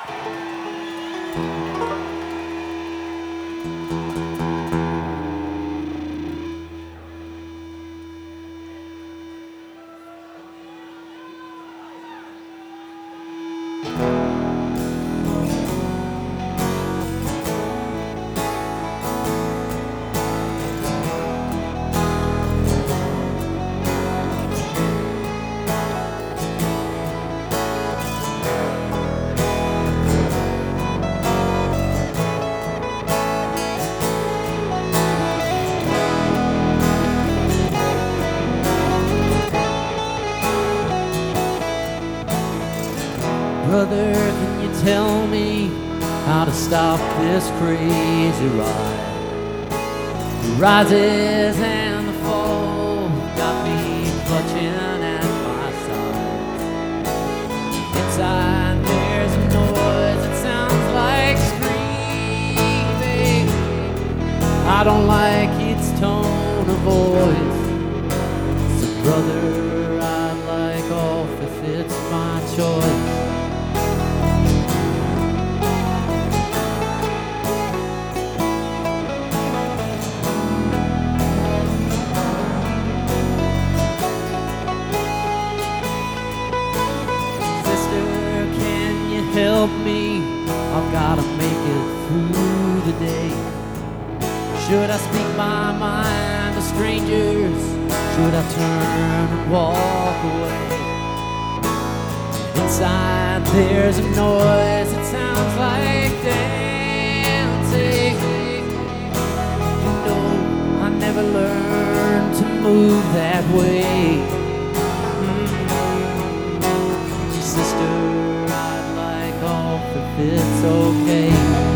Brother, can you tell me how to stop this crazy ride? The rises and the fall got me clutching at my side. Inside there's a noise that sounds like screaming. I don't like its tone of voice. So brother, I'd like off if it's my choice. Help me, I've gotta make it through the day. Should I speak my mind to strangers? Should I turn and walk away? Inside there's a noise that sounds like dancing. You know, I never learned to move that way. Sister, if it's okay.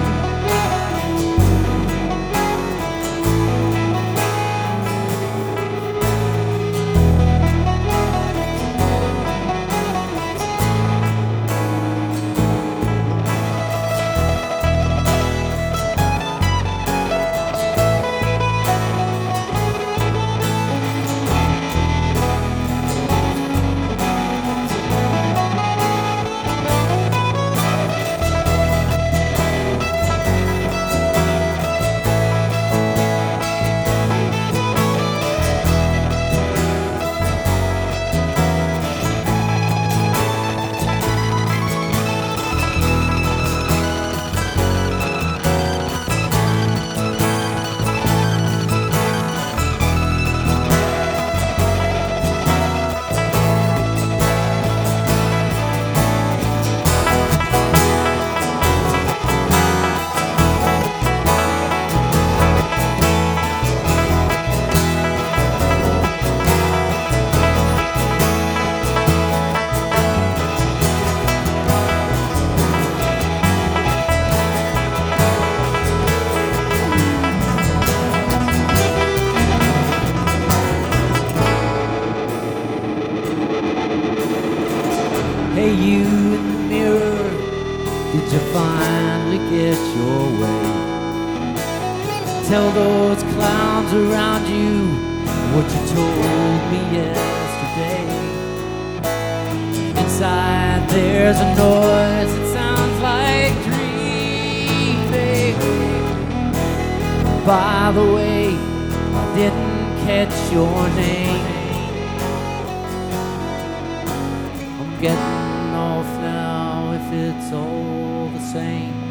Hey, you in the mirror, did you finally get your way? Tell those clowns around you what you told me yesterday. Inside there's a noise that sounds like dreaming. By the way, I didn't catch your name. I'm getting off now if it's all the same.